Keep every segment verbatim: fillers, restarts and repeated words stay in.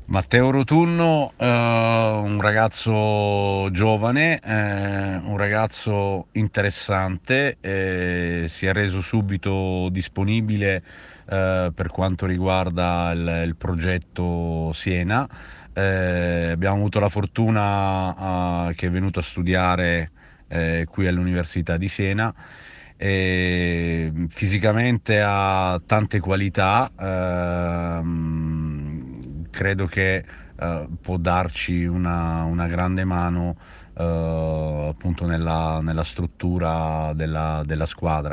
Matteo Rotunno, eh, un ragazzo giovane, eh, un ragazzo interessante, eh, si è reso subito disponibile eh, per quanto riguarda il, il progetto Siena. Eh, abbiamo avuto la fortuna eh, che è venuto a studiare eh, qui all'Università di Siena. E fisicamente ha tante qualità, ehm, credo che eh, può darci una, una grande mano eh, appunto nella, nella struttura della, della squadra.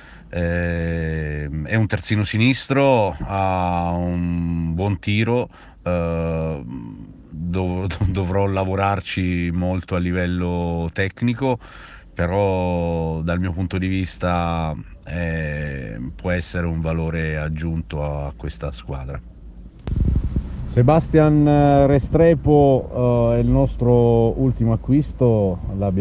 Eh, è un terzino sinistro, ha un buon tiro, eh, dov- dovrò lavorarci molto a livello tecnico, però dal mio punto di vista eh, può essere un valore aggiunto a questa squadra. Sebastian eh, Restrepo eh, è il nostro ultimo acquisto,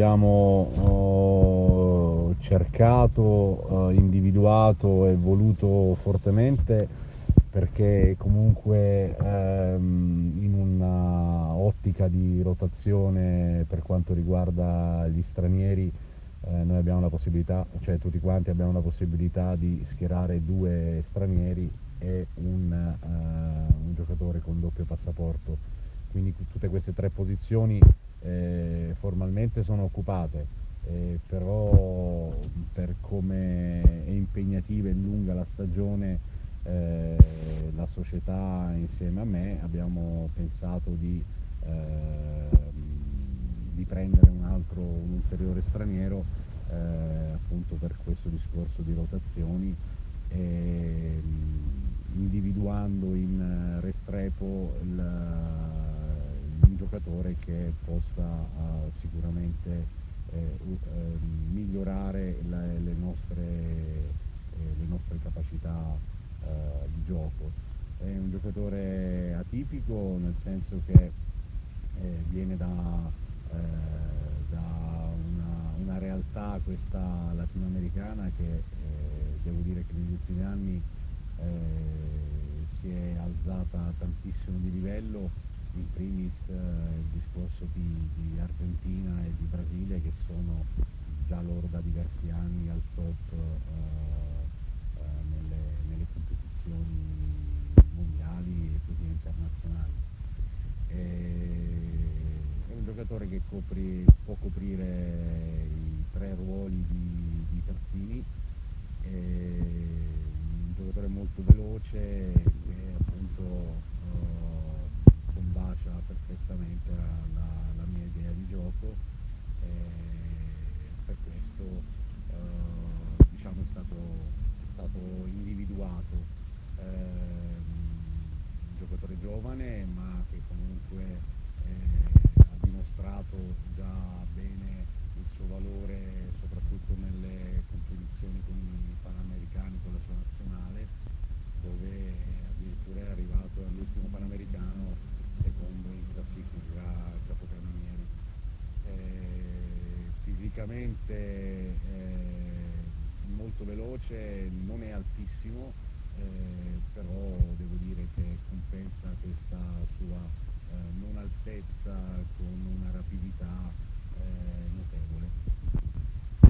l'abbiamo eh, cercato, eh, individuato e voluto fortemente perché comunque ehm, in una ottica di rotazione per quanto riguarda gli stranieri, eh, noi abbiamo la possibilità, cioè tutti quanti abbiamo la possibilità di schierare due stranieri e un, eh, un giocatore con doppio passaporto. Quindi tutte queste tre posizioni eh, formalmente sono occupate, eh, però per come è impegnativa e lunga la stagione, eh, la società insieme a me abbiamo pensato di, eh, di prendere un altro, un ulteriore straniero, eh, appunto per questo discorso di rotazioni, e, individuando in Restrepo il, un giocatore che possa uh, sicuramente eh, uh, migliorare la, le, nostre, eh, le nostre capacità uh, di gioco. È un giocatore atipico nel senso che eh, viene da, eh, da una, una realtà, questa latinoamericana, che eh, devo dire che negli ultimi anni eh, si è alzata tantissimo di livello, in primis eh, il discorso di, di Argentina e di Brasile, che sono già loro da diversi anni al top eh, eh, nelle, nelle competizioni mondiali e così internazionali. E è un giocatore che copri, può coprire i tre ruoli di, di terzini, è un giocatore molto veloce che appunto eh, combacia perfettamente la, la, la mia idea di gioco, e per questo eh, diciamo è stato, è stato individuato. Ehm, un giocatore giovane ma che comunque eh, ha dimostrato già bene il suo valore soprattutto nelle competizioni con i panamericani, con la sua nazionale, dove addirittura è arrivato all'ultimo panamericano secondo in classifica capocannonieri. Eh, fisicamente eh, molto veloce, non è altissimo, eh, però devo dire che compensa questa sua eh, non altezza con una rapidità eh, notevole.